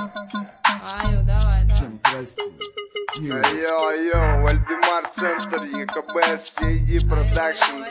Аю, давай, давай. Всем здрасте. Йо, Вальдемар, центр, ЕКБ, CID Production,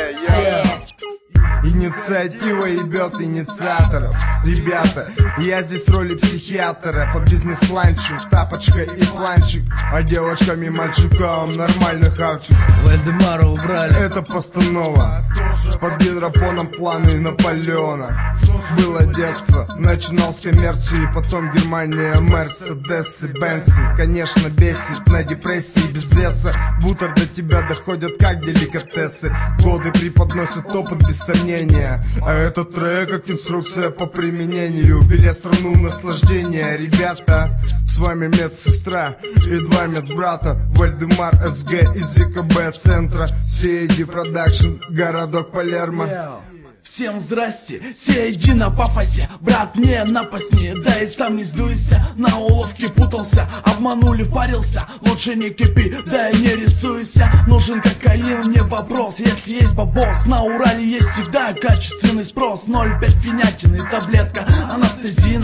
Инициатива ебет инициаторов. Ребята, я здесь в роли психиатра. По бизнес-ланчу, тапочка и планчик. А девочкам и мальчикам нормальный хавчик. Вальдемара убрали. Это постанова. Под гидропоном планы Наполеона. Было детство, начинал с коммерции. Потом Германия, Мерседесы, Бенцы. Конечно бесит, на депрессии без веса. Бутер до тебя доходят как деликатесы. Годы преподносят опыт без сомнения. А этот трек как инструкция по применению. Бери страну наслаждения. Ребята, с вами медсестра и два медбрата. Вальдемар СГ из ЕКБ центра. CID Production, городок Палермо. Всем здрасте, CID на пафосе. Брат, мне напасни, да и сам не сдуйся. На уловке путался, обманули, впарился. Лучше не кипи, да и не рисуйся. Нужен кокаин, не вопрос, если есть бабос. На Урале есть всегда качественный спрос. 0,5 финятины, таблетка анестезина.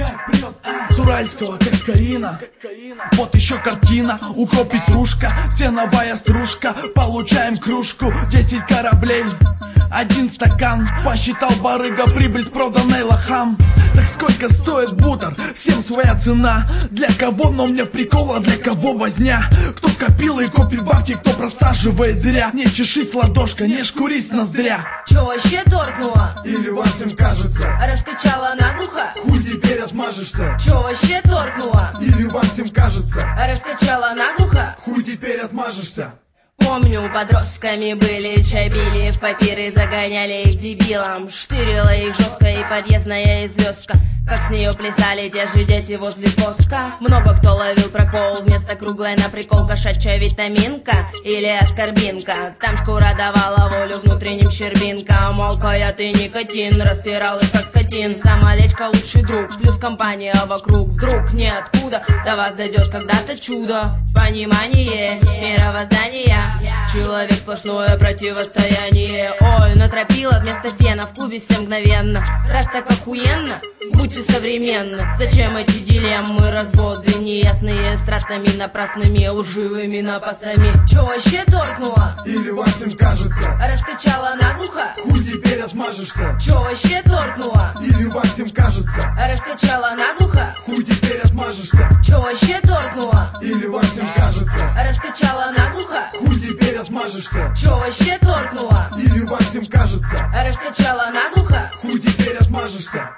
С уральского кокаина. Вот еще картина, укроп петрушка. Все новая стружка, получаем кружку. 10 кораблей, 1 стакан. Посчитал барыга прибыль с проданной лохам. Так сколько стоит бутер? Всем своя цена. Для кого, но мне в прикол, а для кого возня? Кто копил и копит бабки, кто просаживает зря. Не чешись ладошка, не шкурись ноздря. Чё вообще торкнула? Или вам всем кажется? Раскачала наглухо? Хуй теперь отмажешься. Чё вообще торкнула? Или вам всем кажется? Раскачала наглухо? Хуй теперь отмажешься. Помню, подростками были, чай били, в папиры загоняли их дебилам. Штырила их жестко и подъездная известка. Как с нее плясали те же дети возле поска. Много кто ловил прокол, вместо круглой на прикол кошачья витаминка или аскорбинка. Там шкура давала волю внутренним щербинкам. Молкая ты никотин, распирал их как скотин. Самолечка лучший друг, плюс компания вокруг. Вдруг ниоткуда до вас дойдет когда-то чудо. Понимание мировоздания. Человек сплошное противостояние. Ой, натропила вместо фена в клубе все мгновенно. Раз так охуенно, будьте современны. Зачем эти дилеммы, разводы неясные, с тратами напрасными, лживыми напасами? Чё вообще торкнула? Или вам всем кажется? Раскачала наглухо? Хуй теперь отмажешься. Чё вообще торкнула? Или вам всем кажется? Раскачала наглухо? Хуй теперь отмажешься. Чё вообще торкнула? Или вам всем кажется? Раскачала наглухо? Хуй теперь отмажешься. Чё вообще торкнула? Или вам всем кажется? Раскачала наглухо? Хуй теперь отмажешься.